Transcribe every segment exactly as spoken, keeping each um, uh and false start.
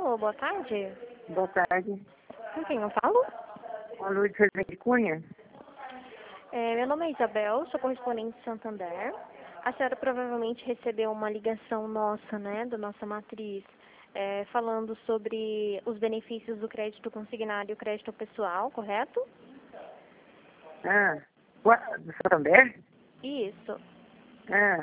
Alô, boa tarde. Boa tarde. Com quem eu falo? A Lourdes Rezende Cunha. É, meu nome é Isabel, sou correspondente de Santander. A senhora provavelmente recebeu uma ligação nossa, né, da nossa matriz, é, falando sobre os benefícios do crédito consignado e o crédito pessoal, correto? Ah, ua- do Santander? Isso. Ah,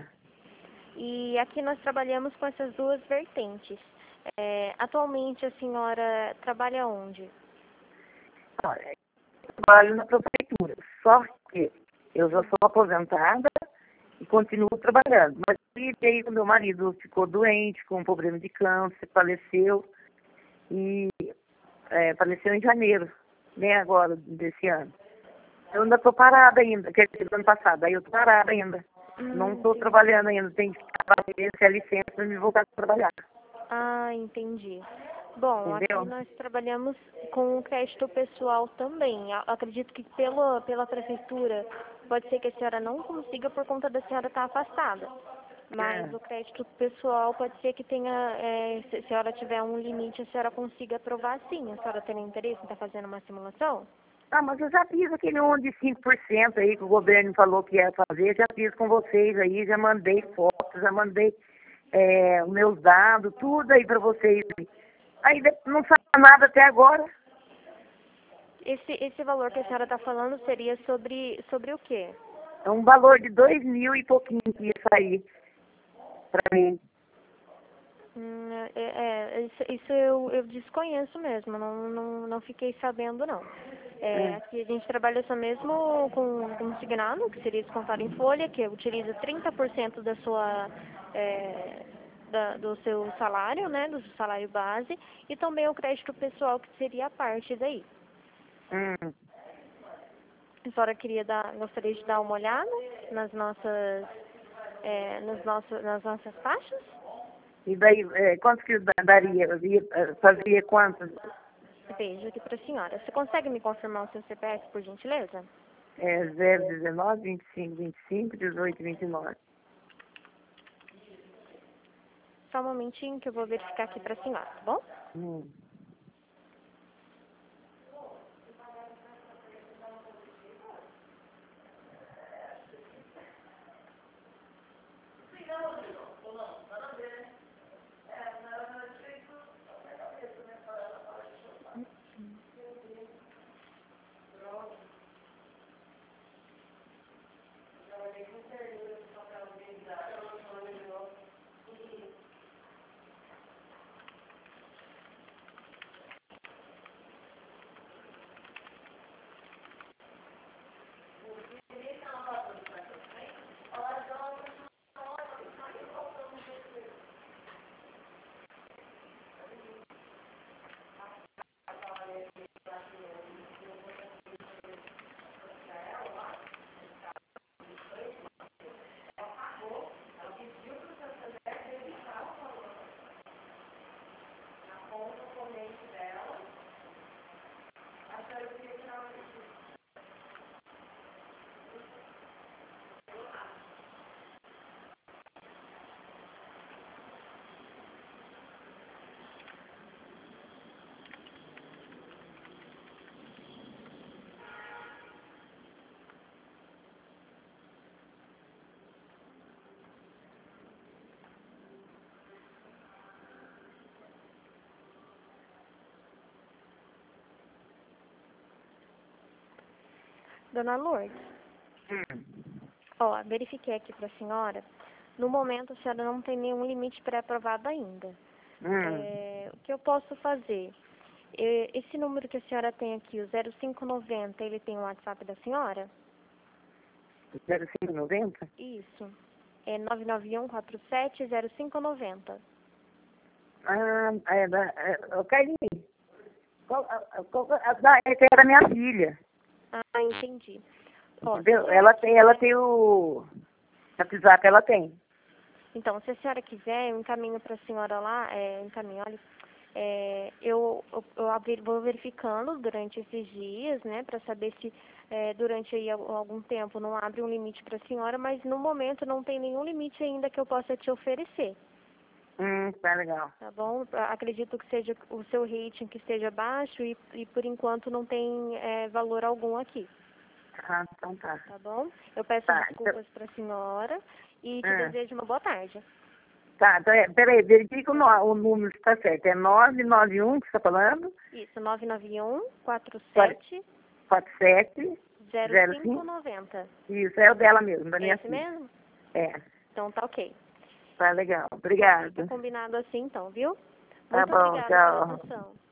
E aqui nós trabalhamos com essas duas vertentes. É, atualmente a senhora trabalha onde? olha, eu trabalho na prefeitura, só que eu já sou aposentada e continuo trabalhando. Mas e daí o meu marido ficou doente, com um problema de câncer, faleceu, e é, faleceu em janeiro, né, agora, desse ano. Eu ainda estou parada ainda, quer dizer, do ano passado, aí eu estou parada ainda. Não Hum, estou sim. trabalhando ainda, tenho que fazer essa licença para me voltar a trabalhar, Ah, entendi. Bom, aqui entendeu? nós trabalhamos com o crédito pessoal também. A- Acredito que pela, pela prefeitura pode ser que a senhora não consiga por conta da senhora estar afastada. Mas É. o crédito pessoal pode ser que tenha, é, se a senhora tiver um limite, a senhora consiga aprovar sim. A senhora tem interesse em estar fazendo uma simulação? Ah, mas eu já fiz aquele um de cinco por cento aí que o governo falou que ia fazer, já fiz com vocês aí, já mandei fotos, já mandei é, os meus dados, tudo aí para vocês. Aí de- não sabe nada até agora. Esse, esse valor que a senhora está falando seria sobre, sobre o quê? É um valor de dois mil e pouquinho que ia sair para mim. Hum, é, é, isso, isso eu, eu desconheço mesmo, não, não, não fiquei sabendo não. É, É. aqui a gente trabalha só mesmo com consignado, que seria descontado em folha, que utiliza trinta por cento da sua, é, da, do seu salário, né, do seu salário base, e também o crédito pessoal, que seria a parte daí. Hum. A senhora queria dar, gostaria de dar uma olhada nas nossas, é, nas nossas, nas nossas taxas? E daí, é, quanto que da- daria? Eu ia, eh, fazia quanto? Vejo aqui para a senhora. Você consegue me confirmar o seu C P F, por gentileza? É zero um nove, vinte e cinco, vinte e cinco, dezoito, vinte e nove. Só um momentinho que eu vou verificar aqui para a senhora, tá bom? Hum. Dona Lourdes, Hum. ó, verifiquei aqui para a senhora. No momento, a senhora não tem nenhum limite pré-aprovado ainda. Hum. É, o que eu posso fazer? É, esse número que a senhora tem aqui, o zero cinco noventa, ele tem o WhatsApp da senhora? zero cinco noventa? Isso. É nove nove um quatro sete zero cinco noventa. Ah, é da. É, ô, Carlinhos, qual, a- a- qual, a, da, essa era minha filha. Ah, entendi. Ó, se a Entendeu? senhora Ela tem, ela quiser, tem o WhatsApp, ela tem. então, se a senhora quiser, eu encaminho para a senhora lá, é, encaminho, olha, é, eu, eu, eu abri- vou verificando durante esses dias, né, para saber se é, durante aí al- algum tempo não abre um limite para a senhora, mas no momento não tem nenhum limite ainda que eu possa te oferecer. Hum, tá legal. Tá bom? Acredito que seja o seu rating que esteja baixo e, e por enquanto não tem é, valor algum aqui. Ah, então tá. Tá bom? Eu peço Tá, desculpas para a senhora e te Hum. desejo uma boa tarde. Tá, então, é, peraí, verifica o, nó- o número se tá certo. É nove nove um que você tá falando? Isso, nove nove um, quatro sete, quatro sete zero zero cinco cinco. nove zero. Isso, é o dela mesmo, da É minha esse filha. mesmo? É, Então tá ok. tá legal. Fica Obrigada. combinado assim então, viu? Tá Muito bom, obrigada pela tchau. atenção.